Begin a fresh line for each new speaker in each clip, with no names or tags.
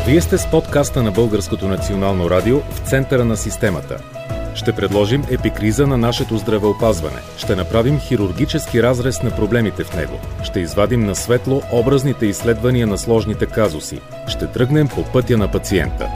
Вие сте с подкаста на Българското национално радио в центъра на системата. Ще предложим епикриза на нашето здравеопазване. Ще направим хирургически разрез на проблемите в него. Ще извадим на светло образните изследвания на сложните казуси. Ще тръгнем по пътя на пациента.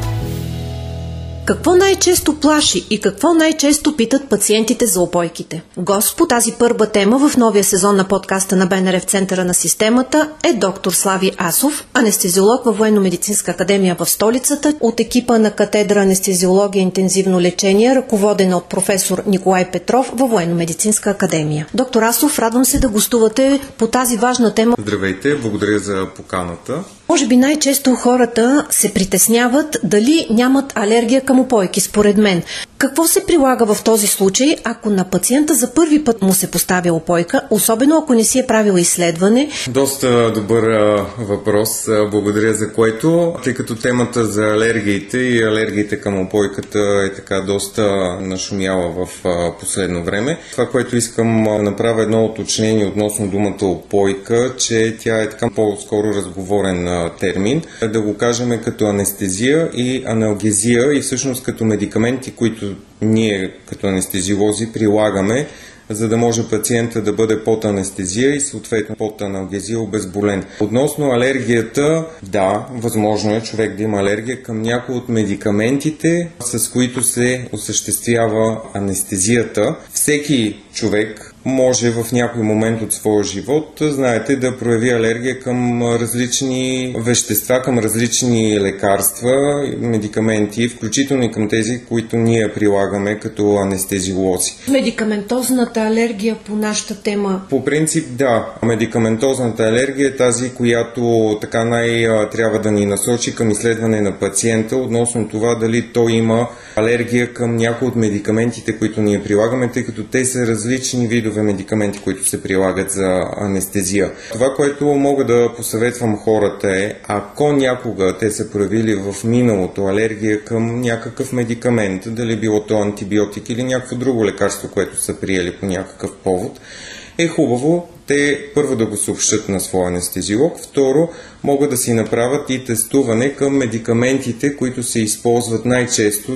Какво най-често плаши и какво най-често питат пациентите за упойките? Гост по тази първа тема в новия сезон на подкаста на БНР в центъра на системата е доктор Слави Асов, анестезиолог във Военно-медицинска академия в столицата, от екипа на катедра анестезиология и интензивно лечение, ръководена от професор Николай Петров във Военно-медицинска академия. Доктор Асов, радвам се да гостувате по тази важна тема.
Здравейте, благодаря за поканата.
Може би най-често хората се притесняват дали нямат алергия към упойки, според мен. Какво се прилага в този случай, ако на пациента за първи път му се поставя упойка, особено ако не си е правил изследване?
Доста добър въпрос, благодаря за което, тъй като темата за алергиите и алергиите към упойката е така доста нашумяла в последно време. Това, което искам да направя едно уточнение относно думата упойка, че тя е така по-скоро разговорен термин, да го кажем като анестезия и аналгезия и всъщност като медикаменти, които ние като анестезиолози прилагаме, за да може пациента да бъде под анестезия и съответно под аналгезия обезболен. Относно алергията, да, възможно е човек да има алергия към някои от медикаментите, с които се осъществява анестезията. Всеки човек може в някой момент от своя живот, знаете, да прояви алергия към различни вещества, към различни лекарства, медикаменти, включително и към тези, които ние прилагаме като анестезиолози.
Медикаментозната алергия по нашата тема?
По принцип, да. Медикаментозната алергия е тази, която така трябва да ни насочи към изследване на пациента относно това дали той има алергия към някои от медикаментите, които ние прилагаме, тъй като те са различни видове медикаменти, които се прилагат за анестезия. Това, което мога да посъветвам хората е, ако някога те са проявили в миналото алергия към някакъв медикамент, дали било то антибиотик или някакво друго лекарство, което са приели по някакъв повод, е хубаво те първо да го съобщат на своя анестезиолог, второ могат да си направят и тестуване към медикаментите, които се използват най-често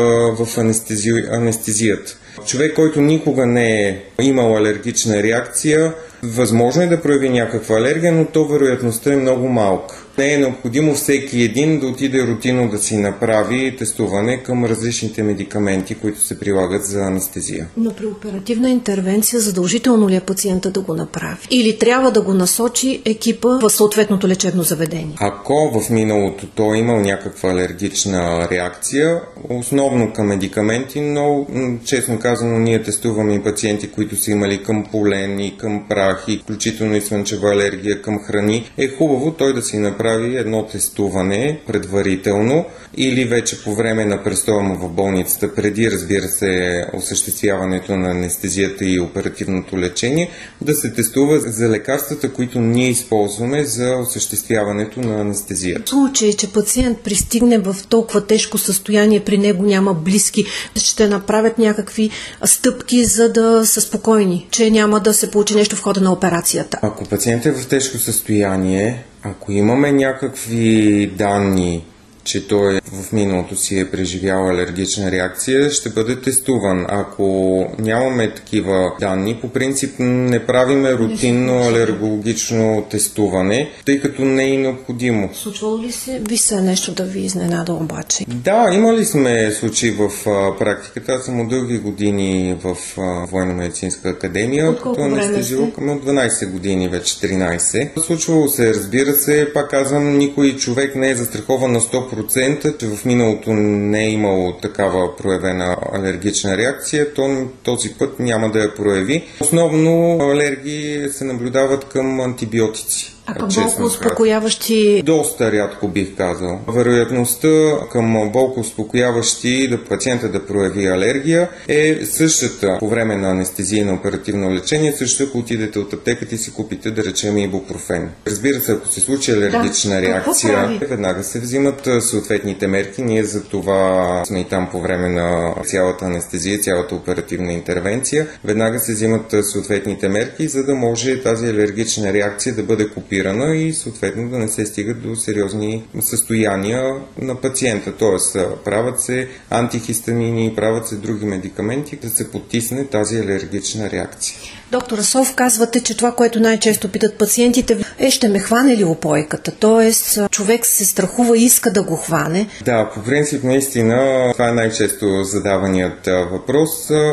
в анестезията. Човек, който никога не е имал алергична реакция, възможно е да прояви някаква алергия, но то вероятността е много малка. Не е необходимо всеки един да отиде рутинно да си направи тестуване към различните медикаменти, които се прилагат за анестезия.
Но при оперативна интервенция задължително ли е пациента да го направи? Или трябва да го насочи екипа в съответното лечебно заведение?
Ако в миналото той е имал някаква алергична реакция, основно към медикаменти, но честно казано ние тестуваме и пациенти, които са имали към полен и към прах, и включително и слънчева алергия към храни, е хубаво той да си направи едно тестуване предварително или вече по време на престоя му в болницата, преди, разбира се, осъществяването на анестезията и оперативното лечение, да се тестува за лекарствата, които ние използваме за осъществяването на анестезията.
В случай, че пациент пристигне в толкова тежко състояние, при него няма близки, ще направят някакви стъпки, за да са спокойни, че няма да се получи нещо в хода на операцията.
Ако пациент е в тежко състояние, ако имаме някакви данни, че той в миналото си е преживял алергична реакция, ще бъде тестуван. Ако нямаме такива данни, по принцип не правиме рутинно алергологично тестуване, тъй като не е необходимо.
Случвало ли се нещо да ви изненада обаче?
Да, имали сме случаи в практиката. Аз съм от дълги години в Военно-медицинска академия, като анестезиолог, от 12 години, вече 13. Случвало се, разбира се, пак казвам, никой човек не е застрахован на 100%, че в миналото не е имало такава проявена алергична реакция, то този път няма да я прояви. Основно алергии се наблюдават към антибиотици.
А към болкоуспокояващи?
Доста рядко бих казал. Вероятността към болкоуспокояващи да пациента да прояви алергия е същата по време на анестезия и на оперативно лечение, също ако отидете от аптеката и си купите, да речем, ибупрофен. Разбира се, ако се случи алергична реакция, веднага се взимат съответните мерки. Ние за това сме и там по време на цялата анестезия, цялата оперативна интервенция. Веднага се взимат съответните мерки, за да може тази алергична реакция да бъде купирана стопирана и съответно да не се стигат до сериозни състояния на пациента. Тоест, правят се антихистамини, правят се други медикаменти, да се потисне тази алергична реакция.
Доктор Асов, казвате, че това, което най-често питат пациентите ще ме хване ли опойката? Тоест, човек се страхува и иска да го хване.
Да, по принцип наистина това е най-често задаваният въпрос.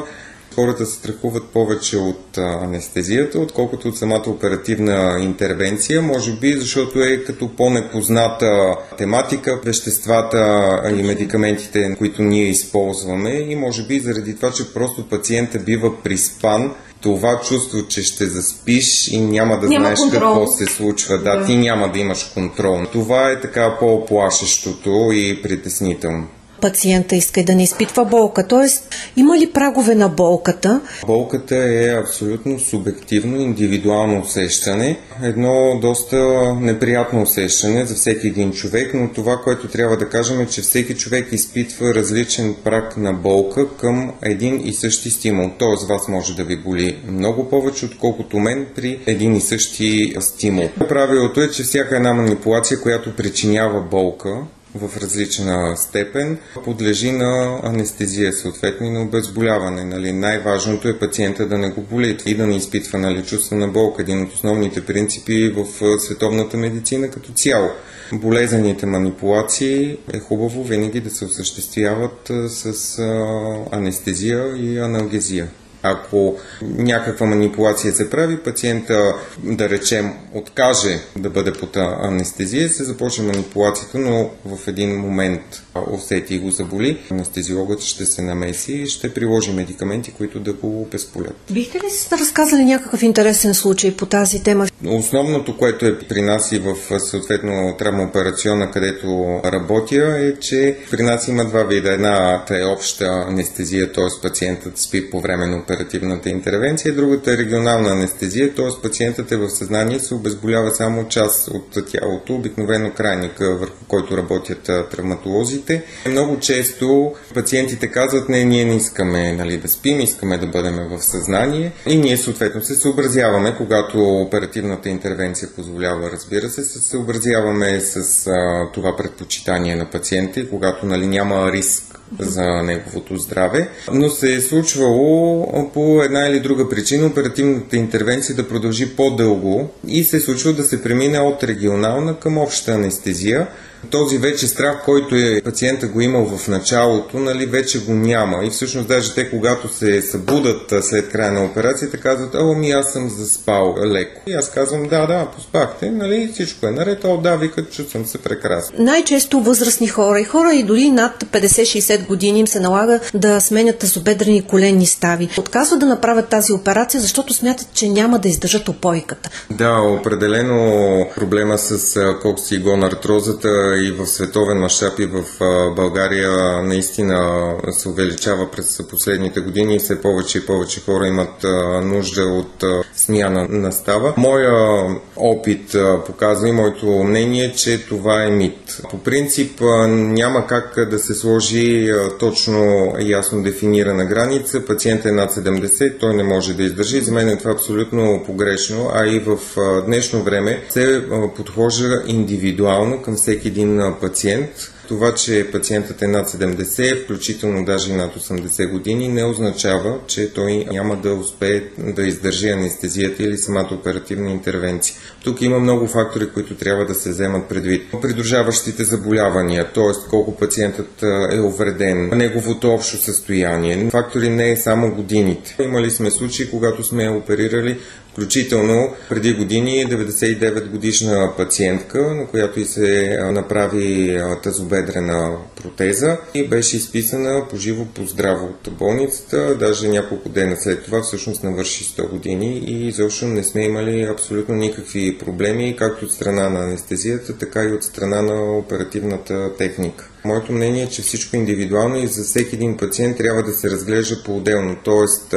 Хората се страхуват повече от анестезията, отколкото от самата оперативна интервенция, може би защото е като по-непозната тематика, веществата и медикаментите, които ние използваме, и може би заради това, че просто пациента бива приспан, това чувство, че ще заспиш и няма да знаеш какво се случва. Да, ти няма да имаш контрол. Това е така по-плашещото и притеснително.
Пациента иска и да не изпитва болка. Тоест, има ли прагове на болката?
Болката е абсолютно субективно, индивидуално усещане. Едно доста неприятно усещане за всеки един човек, но това, което трябва да кажем, е, че всеки човек изпитва различен праг на болка към един и същи стимул. Тоест, вас може да ви боли много повече, отколкото мен при един и същи стимул. Правилото е, че всяка една манипулация, която причинява болка, в различна степен, подлежи на анестезия, съответно и на обезболяване. Най-важното е пациента да не го боли и да не изпитва чувство на болка. Един от основните принципи в световната медицина като цяло. Болезнените манипулации е хубаво винаги да се осъществяват с анестезия и аналгезия. Ако някаква манипулация се прави, пациента, да речем, откаже да бъде под анестезия, се започне манипулацията, но в един момент усети и го заболи, анестезиологът ще се намеси и ще приложи медикаменти, които да го обезболят.
Бихте ли си разказали някакъв интересен случай по тази тема?
Основното, което е при нас и в съответно травмооперационна, където работя, е, че при нас има два вида. Едната е обща анестезия, т.е. пациентът спи по време на оперативната интервенция, другата е регионална анестезия, т.е. пациентът е в съзнание и се обезболява само част от тялото, обикновено крайника, върху който работят травматолозите. Много често пациентите казват: не, ние не искаме да спим, искаме да бъдем в съзнание, и ние съответно се съобразяваме, когато оперативната интервенция позволява, разбира се съобразяваме с това предпочитание на пациента, и когато няма риск за неговото здраве, но се е случвало по една или друга причина оперативната интервенция да продължи по-дълго и се е случвало да се премине от регионална към обща анестезия. Този вече страх, който пациента го имал в началото, вече го няма. И всъщност даже те, когато се събудат след края на операцията, казват: аз съм заспал леко. И аз казвам: да, поспахте, всичко е наред. Да, викат, чувствам се прекрасно.
Най-често възрастни хора и дори над 50-60 години им се налага да сменят тазобедрени коленни стави. Отказват да направят тази операция, защото смятат, че няма да издържат опойката.
Да, определено проблема с коксигонартрозата и в световен мащаб, и в България наистина се увеличава през последните години и все повече и повече хора имат нужда от смяна на става. Моя опит показва и моето мнение, че това е мит. По принцип няма как да се сложи точно ясно дефинирана граница. Пациент е над 70, той не може да издържи. За мен е това абсолютно погрешно, а и в днешно време се подхожда индивидуално към всеки един пациент. Това, че пациентът е над 70, включително даже и над 80 години, не означава, че той няма да успее да издържи анестезията или самата оперативна интервенция. Тук има много фактори, които трябва да се вземат предвид. Придружаващите заболявания, т.е. колко пациентът е увреден, неговото общо състояние. Фактори не е само годините. Имали сме случаи, когато сме оперирали включително преди години 99 годишна пациентка, на която и се направи тазобедрена протеза и беше изписана поживо по здраво от болницата. Даже няколко дена след това всъщност навърши 100 години и изобщо не сме имали абсолютно никакви проблеми, както от страна на анестезията, така и от страна на оперативната техника. Моето мнение е, че всичко индивидуално и за всеки един пациент трябва да се разглежда по-отделно. Тоест,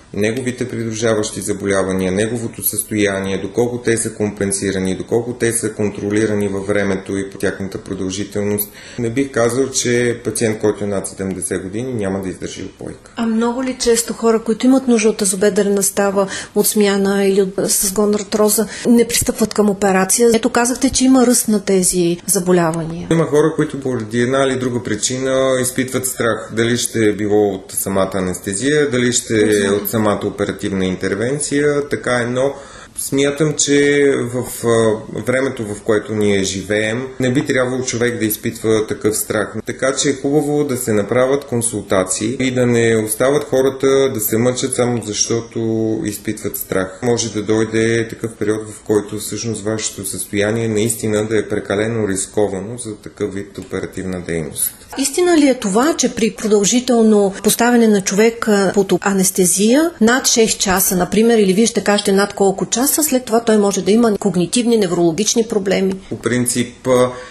неговите придружаващи заболявания, неговото състояние, доколко те са компенсирани, доколко те са контролирани във времето и по тяхната продължителност. Не бих казал, че пациент, който е над 70 години, няма да издържи упойка.
А много ли често хора, които имат нужда от тазобедрена става, от смяна или с гонартроза, не пристъпват към операция? Ето казахте, че има ръст на тези заболявания.
Има хора, които поради една или друга причина изпитват страх. Дали ще е било от самата анестезия, дали ще е от самата оперативна интервенция, така е, но смятам, че в времето, в което ние живеем, не би трябвало човек да изпитва такъв страх. Така че е хубаво да се направят консултации и да не остават хората да се мъчат само защото изпитват страх. Може да дойде такъв период, в който всъщност вашето състояние наистина да е прекалено рисковано за такъв вид оперативна дейност.
Истина ли е това, че при продължително поставяне на човек под анестезия над 6 часа, например, или вие ще кажете над колко часа, след това той може да има когнитивни, неврологични проблеми?
По принцип,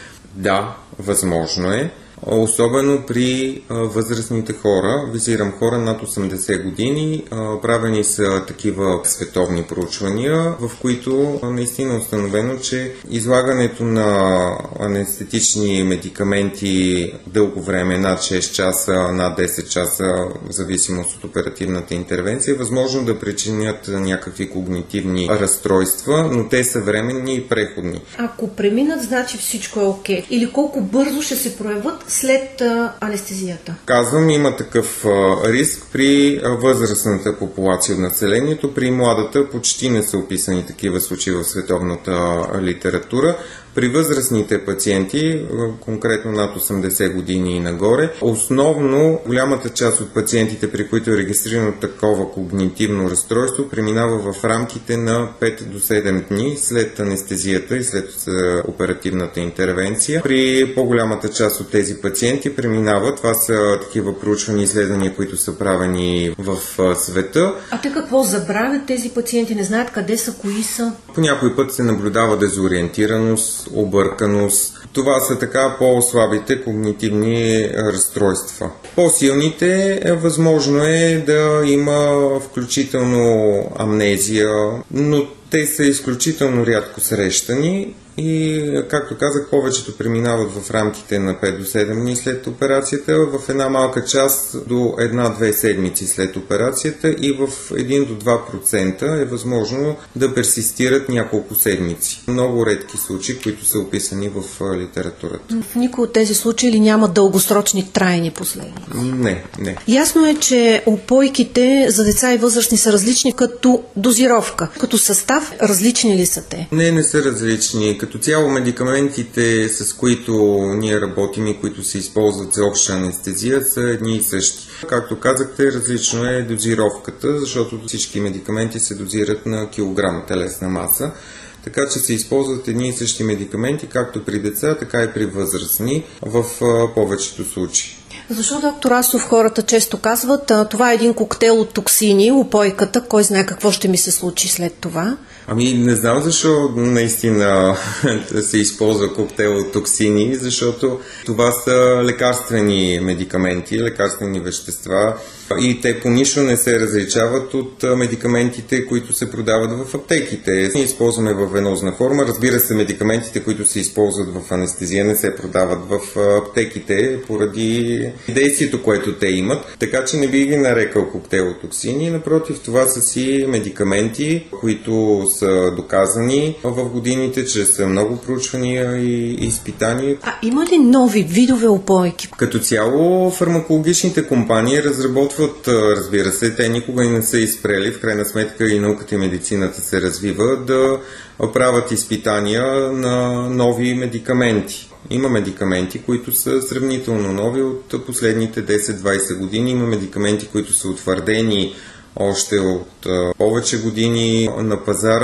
да, възможно е. Особено при възрастните хора, визирам хора над 80 години, правени са такива световни проучвания, в които наистина е установено, че излагането на анестетични медикаменти дълго време, над 6 часа, над 10 часа, в зависимост от оперативната интервенция, е възможно да причинят някакви когнитивни разстройства, но те са временни и преходни.
Ако преминат, значи всичко е окей. Или колко бързо ще се проявят след анестезията?
Казвам, има такъв риск при възрастната популация от населението. При младата почти не са описани такива случаи в световната литература. При възрастните пациенти, конкретно над 80 години и нагоре, основно голямата част от пациентите, при които е регистрирано такова когнитивно разстройство, преминава в рамките на 5 до 7 дни след анестезията и след оперативната интервенция. При по-голямата част от тези пациенти преминава, това са такива проучвани изследвания, които са правени в света.
А те какво забравят тези пациенти? Не знаят къде са, кои са?
По някой път се наблюдава дезориентираност, обърканост. Това са така по-слабите когнитивни разстройства. По-силните възможно е да има включително амнезия, но те са изключително рядко срещани и, както казах, повечето преминават в рамките на 5 до 7 дни след операцията, в една малка част до 1-2 седмици след операцията и в 1 до 2% е възможно да персистират няколко седмици. Много редки случаи, които са описани в литературата.
В никой от тези случаи ли няма дългосрочни трайни последици?
Не.
Ясно е, че упойките за деца и възрастни са различни като дозировка. Като състав, различни ли са те?
Не са различни. Като цяло медикаментите, с които ние работим и които се използват за обща анестезия, са едни и същи. Както казахте, различно е дозировката, защото всички медикаменти се дозират на килограм телесна маса. Така че се използват едни и същи медикаменти, както при деца, така и при възрастни в повечето случаи.
Защо, доктор Асов, хората често казват, това е един коктейл от токсини, упойката, кой знае какво ще ми се случи след това?
Не знам защо наистина се използва коктейл от токсини, защото това са лекарствени медикаменти, лекарствени вещества и те по нищо не се различават от медикаментите, които се продават в аптеките. Ние използваме във венозна форма. Разбира се, медикаментите, които се използват в анестезия, не се продават в аптеките поради действието, което те имат. Така че не би ги нарекал коктейл от токсини. Напротив, това са си медикаменти, които са доказани в годините, чрез много проучвания и изпитания.
А има ли нови видове упойки?
Като цяло фармакологичните компании разработват, разбира се, те никога и не са изпрели, в крайна сметка и науката и медицината се развива, да правят изпитания на нови медикаменти. Има медикаменти, които са сравнително нови от последните 10-20 години. Има медикаменти, които са утвърдени още от повече години на пазара.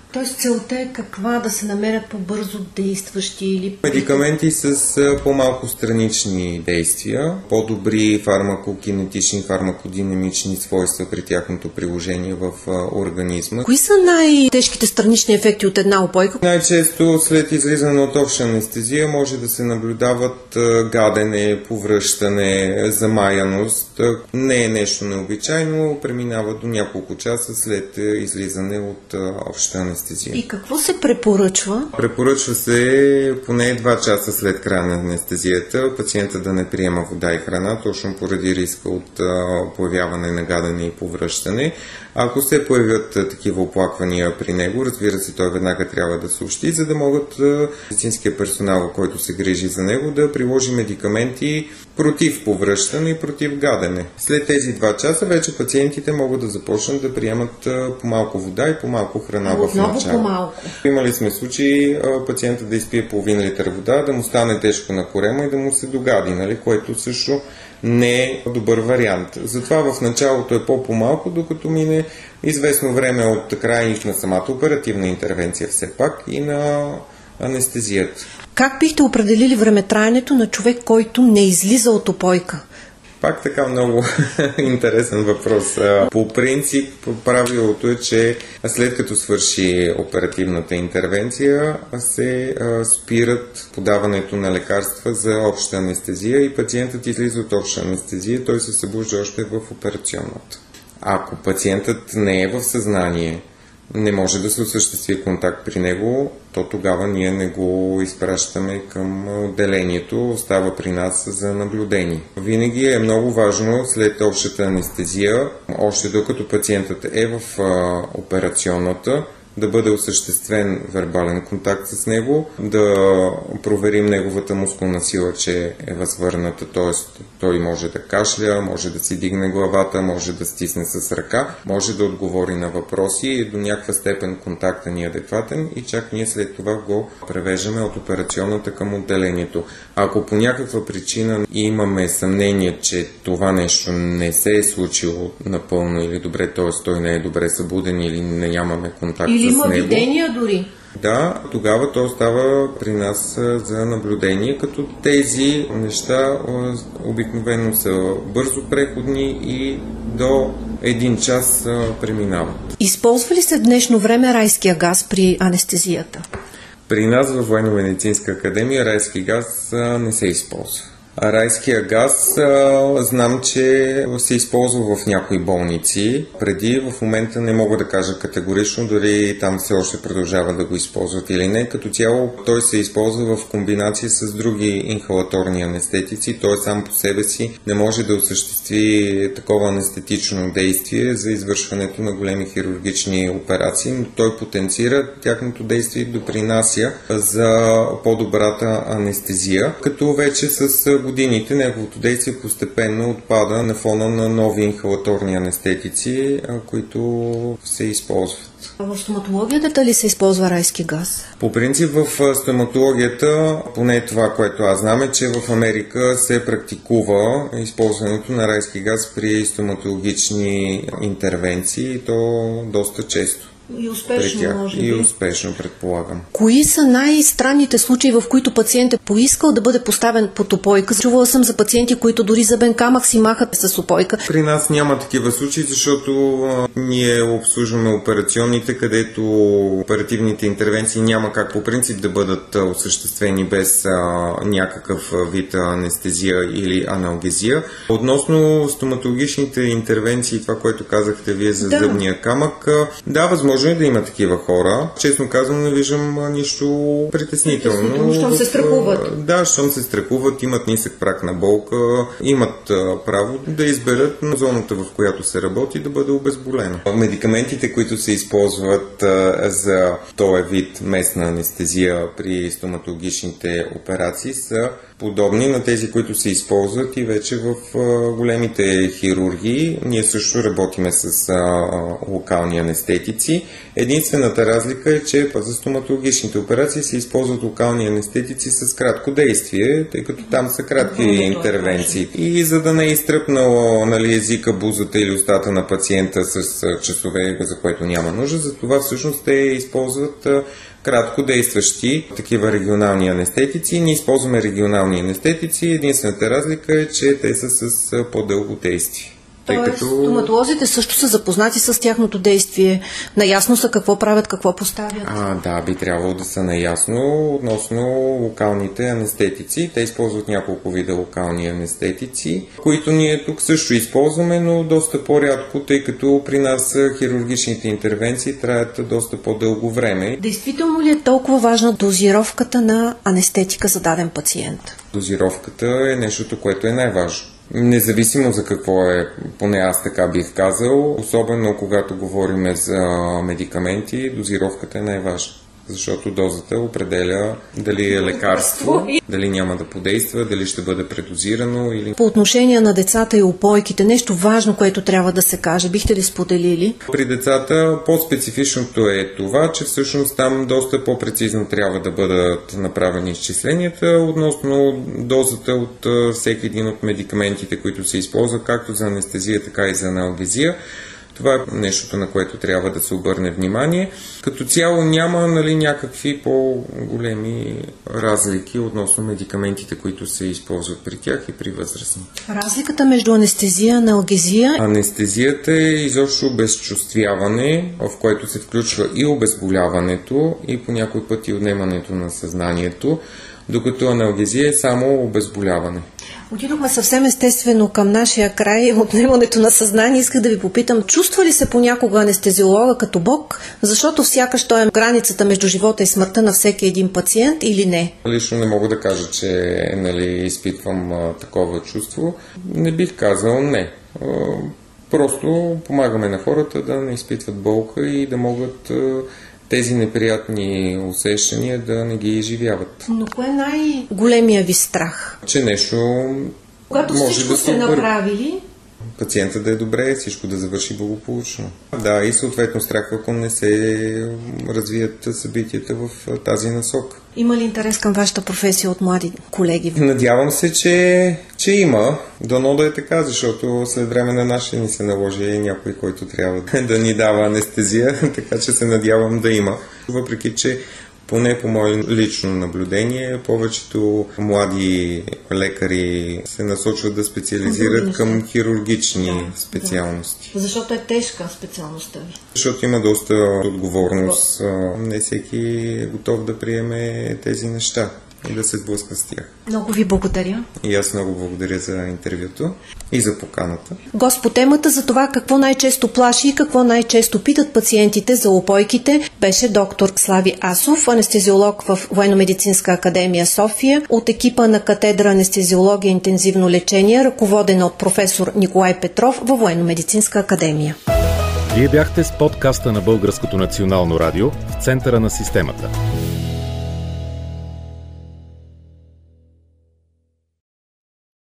Тоест целта е каква? Да се намерят по-бързо действащи или...
Медикаменти с по-малко странични действия, по-добри фармакокинетични, фармакодинамични свойства при тяхното приложение в организма.
Кои са най-тежките странични ефекти от една упойка?
Най-често след излизане от обща анестезия може да се наблюдават гадене, повръщане, замаяност. Не е нещо необичайно, преминава до няколко часа след излизане от обща анестезия.
И какво се препоръчва?
Препоръчва се поне 2 часа след края на анестезията пациента да не приема вода и храна, точно поради риска от появяване на гадене и повръщане. Ако се появят такива оплаквания при него, разбира се, той веднага трябва да съобщи, за да могат медицинския персонал, който се грижи за него, да приложи медикаменти против повръщане и против гадене. След тези 2 часа вече пациентите могат да започнат да приемат по-малко вода и по-малко храна в начало.
По-малко.
Имали сме случаи пациента да изпие половин литър вода, да му стане тежко на корема и да му се догади, което също не е добър вариант. Затова в началото е по-малко, докато мине известно време от края на самата оперативна интервенция все пак и на анестезията.
Как бихте определили времетраенето на човек, който не излиза от упойка?
Пак така много интересен въпрос. По принцип, правилото е, че след като свърши оперативната интервенция, се спират подаването на лекарства за обща анестезия и пациентът излиза от обща анестезия, той се събужда още в операционната. Ако пациентът не е в съзнание, не може да се осъществи контакт при него, то тогава ние не го изпращаме към отделението, остава при нас за наблюдение. Винаги е много важно след общата анестезия, още докато пациентът е в операционната, да бъде осъществен вербален контакт с него, да проверим неговата мускулна сила, че е възвърната, т.е. той може да кашля, може да си дигне главата, може да стисне с ръка, може да отговори на въпроси и до някаква степен контактът ни е адекватен и чак ние след това го превеждаме от операционната към отделението. Ако по някаква причина имаме съмнение, че това нещо не се е случило напълно или добре, т.е. той не е добре събуден или не нямаме контакт
или
с
има
него,
видения дори.
Да, тогава то остава при нас за наблюдение, като тези неща обикновено са бързо преходни и до 1 час преминават.
Използва ли се в днешно време райския газ при анестезията?
При нас във Военно-медицинска академия райски газ не се използва. Райския газ знам, че се използва в някои болници. Преди в момента не мога да кажа категорично, дали там все още продължава да го използват или не. Като цяло той се използва в комбинация с други инхалаторни анестетици. Той сам по себе си не може да осъществи такова анестетично действие за извършването на големи хирургични операции, но той потенцира тяхното действие и допринася за по-добрата анестезия, като вече с годините неговото действие постепенно отпада на фона на нови инхалаторни анестетици, които се използват.
В стоматологията ли се използва райски газ?
По принцип в стоматологията, поне това, което аз знам, е, че в Америка се практикува използването на райски газ при стоматологични интервенции и то доста често.
И успешно, може би.
И успешно, предполагам.
Кои са най-странните случаи, в които пациент е поискал да бъде поставен под упойка? Чувала съм за пациенти, които дори зъбен камък си махат с упойка.
При нас няма такива случаи, защото ние обслужваме операционните, където оперативните интервенции няма как по принцип да бъдат осъществени без някакъв вид анестезия или аналгезия. Относно стоматологичните интервенции, това, което казахте вие за зъбния камък, да, възможно е да има такива хора. Честно казвам, не виждам нищо притеснително.
Щом се страхуват.
Да, щом се страхуват, имат нисък праг на болка, имат право да изберат зоната, в която се работи, да бъде обезболена. Медикаментите, които се използват за този вид местна анестезия при стоматологичните операции, са подобни на тези, които се използват и вече в големите хирургии. Ние също работиме с локални анестетици. Единствената разлика е, че за стоматологичните операции се използват локални анестетици с кратко действие, тъй като там са кратки интервенции. И за да не е изтръпнало езика, бузата или устата на пациента с часове, за което няма нужда, затова всъщност те използват кратко действащи такива регионални анестетици. Ние използваме регионални анестетици. Единствената разлика е, че те са с по-дълго действие.
Тоест, стоматолозите също са запознати с тяхното действие. Наясно са какво правят, какво поставят.
Да, би трябвало да са наясно относно локалните анестетици. Те използват няколко вида локални анестетици, които ние тук също използваме, но доста по-рядко, тъй като при нас хирургичните интервенции траят доста по-дълго време.
Действително ли е толкова важна дозировката на анестетика за даден пациент?
Дозировката е нещото, което е най-важно. Независимо за какво е, поне аз така бих казал, особено когато говорим за медикаменти, дозировката е най-важна. Защото дозата определя дали е лекарство, дали няма да подейства, дали ще бъде предозирано. Или...
По отношение на децата и упойките, нещо важно, което трябва да се каже, бихте ли споделили?
При децата по-специфичното е това, че всъщност там доста по-прецизно трябва да бъдат направени изчисленията относно дозата от всеки един от медикаментите, които се използват, както за анестезия, така и за аналгезия. Това е нещото, на което трябва да се обърне внимание. Като цяло няма някакви по-големи разлики относно медикаментите, които се използват при тях и при възрастни.
Разликата между анестезия и аналгезия?
Анестезията е изобщо обезчувствяване, в което се включва и обезболяването, и по някой път и отнемането на съзнанието, докато аналгезия е само обезболяване.
Отидохме съвсем естествено към нашия край, отнемането на съзнание. Исках да ви попитам, чувства ли се понякога анестезиолога като Бог, защото сякаш той е границата между живота и смъртта на всеки един пациент или не?
Лично не мога да кажа, че изпитвам такова чувство. Не бих казал не. Просто помагаме на хората да не изпитват болка и да могат тези неприятни усещания да не ги изживяват.
Но кое е най-големия ви страх?
Че нещо
когато
може
всичко
да
сте направили,
пациента да е добре, всичко да завърши благополучно. Да, и съответно страх, ако не се развият събитията в тази насока.
Има ли интерес към вашата професия от млади колеги?
Надявам се, че има. Дано да е така, защото след време на нас ще ни се наложи някой, който трябва да ни дава анестезия, така че се надявам да има. Въпреки че поне по мое лично наблюдение, повечето млади лекари се насочват да специализират към хирургични специалности.
Да. Защото е тежка специалността ви.
Защото има доста отговорност. Не всеки е готов да приеме тези неща и да се сблъска с тях.
Много ви благодаря.
И аз много благодаря за интервюто и за поканата.
Гост по темата за това какво най-често плаши и какво най-често питат пациентите за упойките беше доктор Слави Асов, анестезиолог в Военно-медицинска академия София, от екипа на катедра анестезиология и интензивно лечение, ръководена от професор Николай Петров във Военно-медицинска академия.
Вие бяхте с подкаста на Българското национално радио в центъра на системата.